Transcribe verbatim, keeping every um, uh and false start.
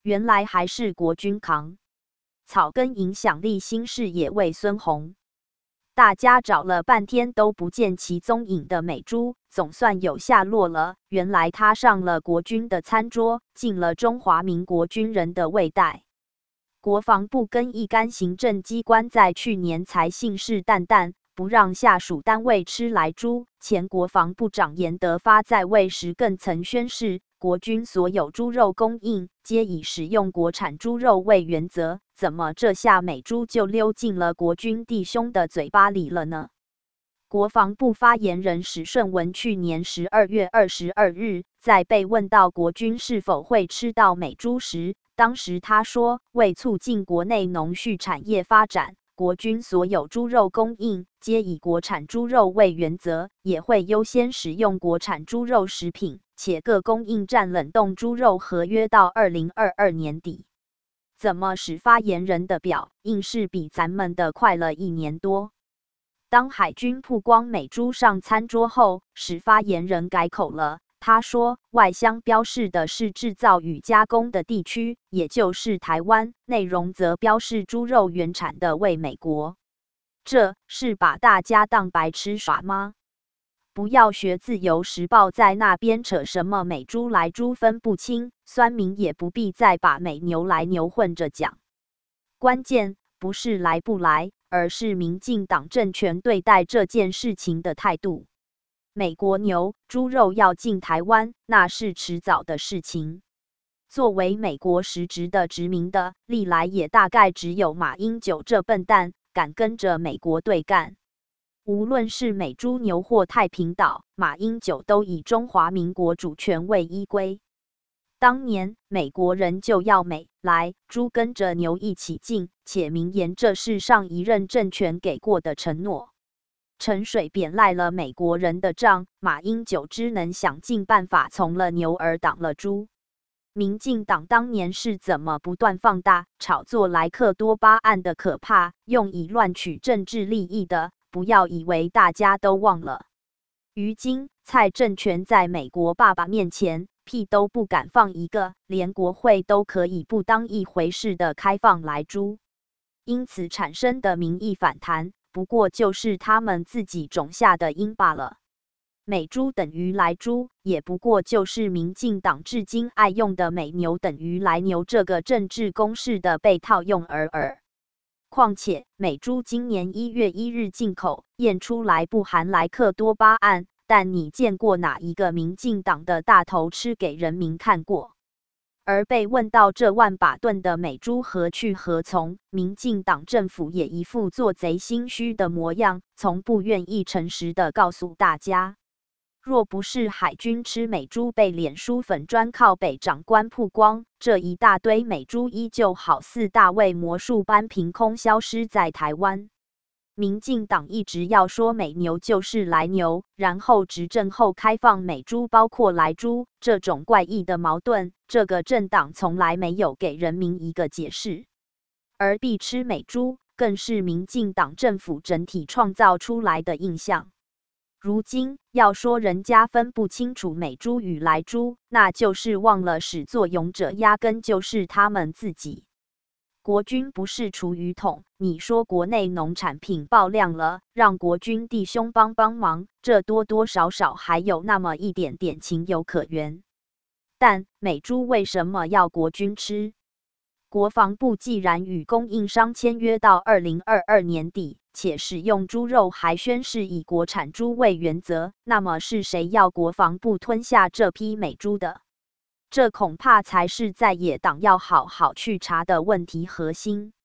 原来还是国军扛。草根影响力新视野为孙宏。大家找了半天都不见其踪影的美珠，总算有下落了。原来他上了国军的餐桌，进了中华民国军人的胃袋。国防部跟一干行政机关在去年才信誓旦旦不让下属单位吃莱猪。前国防部长严德发在位时更曾宣示，国军所有猪肉供应皆以使用国产猪肉为原则。怎么这下美猪就溜进了国军弟兄的嘴巴里了呢？国防部发言人史顺文去年十二月二十二日在被问到国军是否会吃到美猪时，当时他说，为促进国内农畜产业发展，国军所有猪肉供应皆以国产猪肉为原则，也会优先使用国产猪肉食品，且各供应站冷冻猪肉合约到二零二二年底。怎么使发言人的表硬是比咱们的快了一年多？当海军曝光美猪上餐桌后，使发言人改口了。他说，外箱标示的是制造与加工的地区，也就是台湾，内容则标示猪肉原产的为美国。这是把大家当白痴耍吗？不要学自由时报在那边扯什么美猪莱猪分不清，酸民也不必再把美牛来牛混着讲。关键不是来不来，而是民进党政权对待这件事情的态度。美国牛、猪肉要进台湾，那是迟早的事情。作为美国实质的殖民的，历来也大概只有马英九这笨蛋敢跟着美国对干。无论是美猪牛或太平岛，马英九都以中华民国主权为依归。当年美国人就要美来猪跟着牛一起进，且明言这是上一任政权给过的承诺。陈水扁赖了美国人的账，马英九只能想尽办法从了牛而挡了猪。民进党当年是怎么不断放大炒作莱克多巴胺的可怕，用以乱取政治利益的？不要以为大家都忘了，于今蔡政权在美国爸爸面前屁都不敢放一个，连国会都可以不当一回事的开放莱猪，因此产生的民意反弹，不过就是他们自己种下的因罢了。美猪等于莱猪，也不过就是民进党至今爱用的美牛等于莱牛这个政治公式的被套用而已。况且，美猪今年一月一日进口，验出来不含莱克多巴胺，但你见过哪一个民进党的大头吃给人民看过？而被问到这万把吨的美猪何去何从，民进党政府也一副做贼心虚的模样，从不愿意诚实的告诉大家。若不是海军吃美猪被脸书粉专靠北长官曝光，这一大堆美猪依旧好似大卫魔术般凭空消失在台湾。民进党一直要说美牛就是莱牛，然后执政后开放美猪包括莱猪，这种怪异的矛盾，这个政党从来没有给人民一个解释。而必吃美猪，更是民进党政府整体创造出来的印象。如今要说人家分不清楚美猪与莱猪，那就是忘了始作俑者压根就是他们自己。国军不是厨余桶，你说国内农产品爆量了，让国军弟兄帮帮忙，这多多少少还有那么一点点情有可原。但美猪为什么要国军吃？国防部既然与供应商签约到二零二二年底，且使用猪肉还宣示以国产猪为原则，那么是谁要国防部吞下这批美猪的？这恐怕才是在野党要好好去查的问题核心。